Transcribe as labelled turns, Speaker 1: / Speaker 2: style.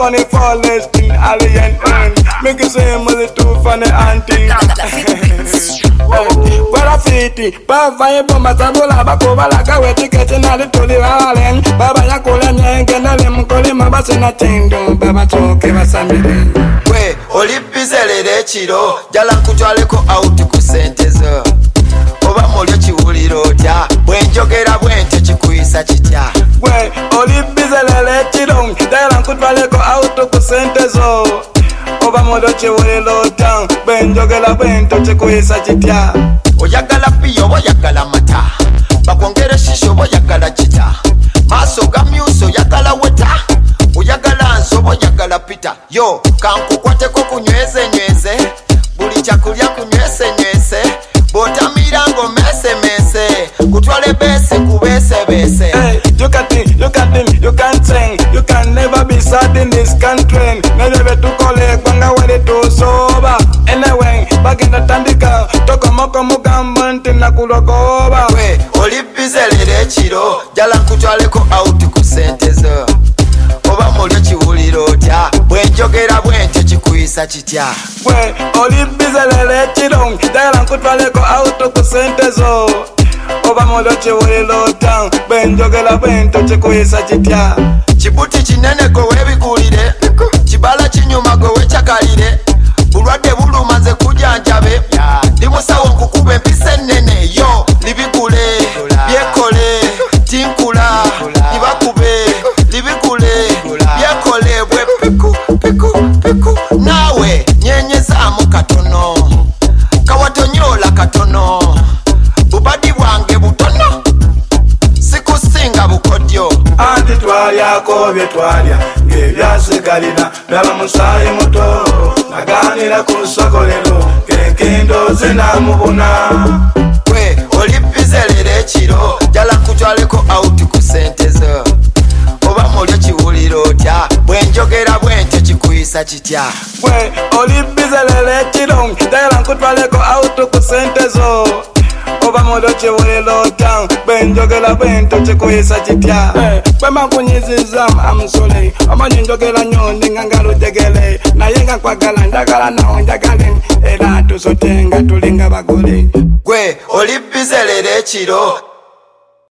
Speaker 1: money for less in alien earn. Make you say money too funny hunting. Where I fit it, Papa Yaboma Tabula, Bakoba, like I went to get in a little island. Baba Yakola, and I'm calling my bass and I think, Baba talk, give us a minute.
Speaker 2: Where Olipizele de Chiro, Jalankujaleko out to Kusenteza. Oba Molochi Wulirota, when Jogera went to Chikuisa Chitia.
Speaker 1: Where Olipizele de Chiro, Jalankujaleko out to Kusenteza. Oba Molochi Wulirota, when Jogera went to Chikuisa Chitia.
Speaker 2: Oyagala Pio, Oyagala Mata, Bakongera Shisho, Oyagala Chita, Maso Gamuso, Yagala Weta, Oyagala and Sobo Yagala Pita. Yo, Kanku Kwateko Kunyweze Nyweze, Buli Chakulia Kunyweze Nyweze, Bota Mirango Mese Mese, Kutwale Bese Kubese Bese.
Speaker 1: Hey, you can think, you can think, you can sing, you can never be sad in this country. Never to collect Banga when it to sober. Anyway, back in the Tandika, Tokomoko Mugamant in Nakulokoba.
Speaker 2: We, Olipizele de Chiro, Jalankujaleko out to Kusenteza. Oba Molochi Wulirota, when Jogera went to Chikuisa Chitia.
Speaker 1: We, Olipizele de Chiro, Jalankujaleko out to Kusenteza. Oba Molochi Wulirota, when Jogera went to Chikuisa Chitia.
Speaker 2: Chibuti chinene go webikulire, Chibala chinyuma go wechakalire. Bulwadde bulumaze kujanjabe, ndimusawo nkukube mpise nene. Yo, libikule, byekole, tinkula, ibakube, libikule, byekole, bwe piku, piku, piku. Nawe, nyenyezaamu katono, kawatonyola katono, bubadi bwange butono, sikusinga bukodyo.
Speaker 1: Anti twalyako bye twalya, ng'ebyasigalira byaba musaayi muto. Naganira ku ssokolero, kekendo zinamubuna.
Speaker 2: Gwe Olipizele de Chiro, Jalankujaleko out Kusenteza. Oba mulyo kiwulira otya, bwe njogera bwentyo kikuyisa kitya.
Speaker 1: Gwe Olipizele de Chiro, Jalankutwaleko out Kusenteza. Oba mulyo kiwulira otya, bwe njogera bwentyo kikuyisa kitya. Bwe mankunyiziza amusole, omanyi njogera nnyo nga ngalutegere. Naye nga nkwagala njagala nawo njagale, era tusote nga tulinga bagole.
Speaker 2: Gwe Olipizele de Chiro.